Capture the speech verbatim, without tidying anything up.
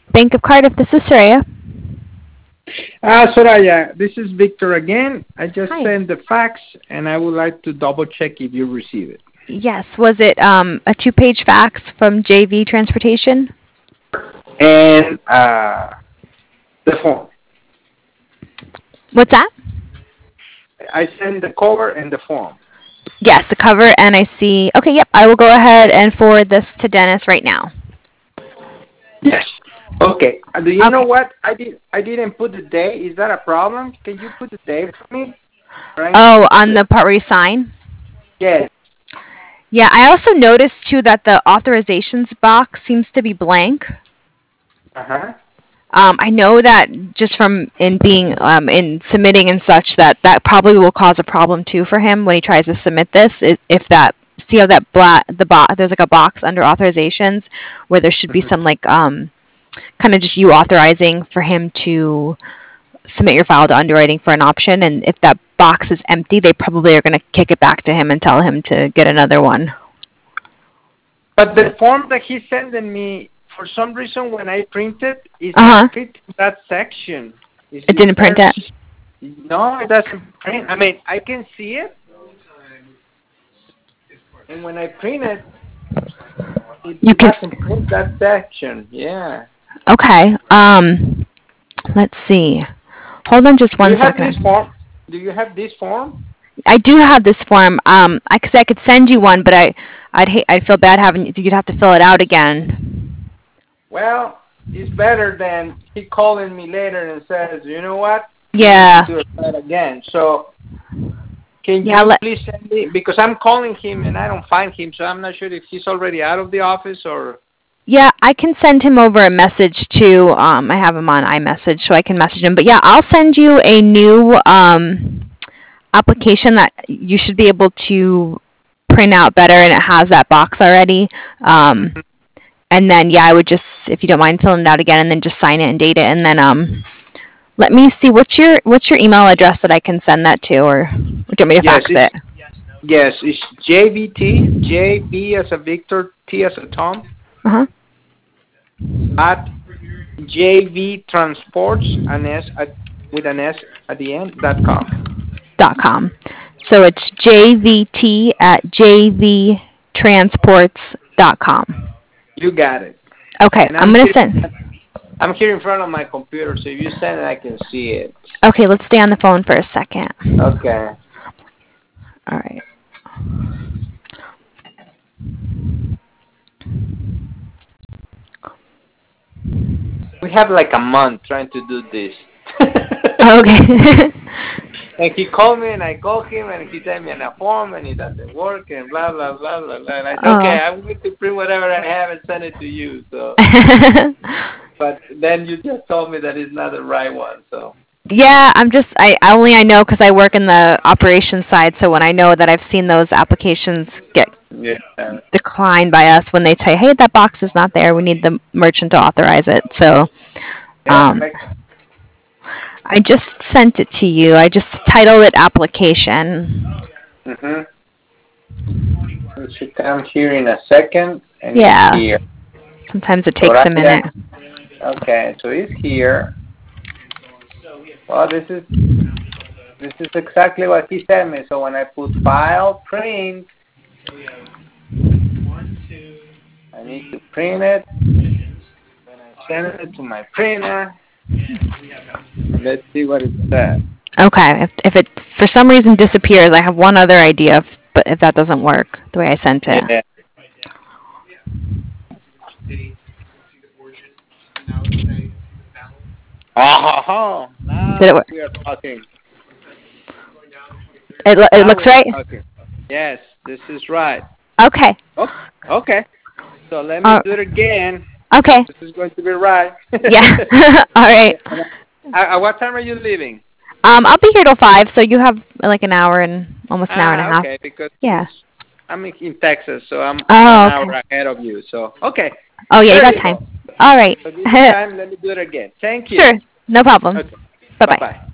Bank of Cardiff, this is Soraya. Uh, Soraya, this is Victor again. I just Hi. sent the fax, and I would like to double check if you receive it. Yes, was it um, a two-page fax from J V Transportation? And uh, the form. What's that? I sent the cover and the form. Yes, the cover, and I see. Okay, yep, I will go ahead and forward this to Dennis right now. Yes. Okay. Uh, do you Okay. know what? I did. I didn't put the day. Is that a problem? Can you put the day for me? Right. Oh, on the part where you sign? Yes. Yeah, I also noticed too that the authorizations box seems to be blank. Uh huh. Um, I know that just from in being um, in submitting and such that that probably will cause a problem too for him when he tries to submit this. If, if that see how that black the box there's like a box under authorizations where there should be some like um kind of just you authorizing for him to submit your file to underwriting for an option, and if that box is empty, they probably are going to kick it back to him and tell him to get another one. But the form that he's sending me, for some reason, when I print it, it's Uh-huh. not fit in that section. Is It didn't print it? No, it doesn't print. I mean, I can see it, and when I print it, it You can. doesn't print that section. Yeah. Okay. Um, let's see. Hold on just one Do you have second. this form? Do you have this form? I do have this form. Um, I, cause I could send you one, but I, I'd hate, I'd feel bad having you'd have to fill it out again. Well, it's better than he calling me later and says, you know what? Yeah. Do it again. So, can Yeah. you Let, please send me, because I'm calling him and I don't find him, so I'm not sure if he's already out of the office or. yeah, I can send him over a message too. Um, I have him on iMessage, so I can message him. But yeah, I'll send you a new um application that you should be able to print out better, and it has that box already. Um, and then yeah, I would just, if you don't mind filling it out again, and then just sign it and date it, and then um, let me see what's your what's your email address that I can send that to, or do you want me to Yes, fax it? Yes, it's J V T, J V as a Victor, T as a Tom, Uh huh. at J V Transports, an S at, with an S at the end, dot com. Dot com. So it's J V T at J V transports dot com. You got it. Okay, And I'm I'm gonna here, send. I'm here in front of my computer, so if you send it, I can see it. Okay, let's stay on the phone for a second. Okay. All right. We have like a month trying to do this. Okay. And he called me, and I called him, and he sent me in a form, and it doesn't work, and blah, blah, blah, blah, blah. And I said, Oh. okay, I'm going to print whatever I have and send it to you. So, but then you just told me that it's not the right one, so. Yeah, I'm just I I only I know because I work in the operations side. So when I know that I've seen those applications get Yeah. declined by us when they say, "Hey, that box is not there. We need the merchant to authorize it." So, Yeah, um, like, I just sent it to you. I just titled it application. mhm. It should come here in a second, and Yeah. it's here. Sometimes it So takes right a minute. Okay, so it's here. Well, this is this is exactly what he sent me. So when I put file print, I need to print it. Then I send it to my printer. Let's see what it says. Okay. If if it for some reason disappears, I have one other idea. If, but if that doesn't work the way I sent it. Yeah. Oh, Did it now work? we are talking. It it Now looks we are right. talking. Yes, this is right. Okay. Oh, okay. So let me Uh, do it again. okay. This is going to be right. Yeah. All right. At what time are you leaving? Um, I'll be here till five, so you have like an hour and almost an hour and a Ah, half. okay, because Yeah. I'm in Texas, so I'm Oh, an hour okay. ahead of you. So, okay. Oh, yeah, you There got you time. go. All right. So give me time. Let me do it again. Thank you. Sure. No problem. Okay. Bye-bye. Bye-bye.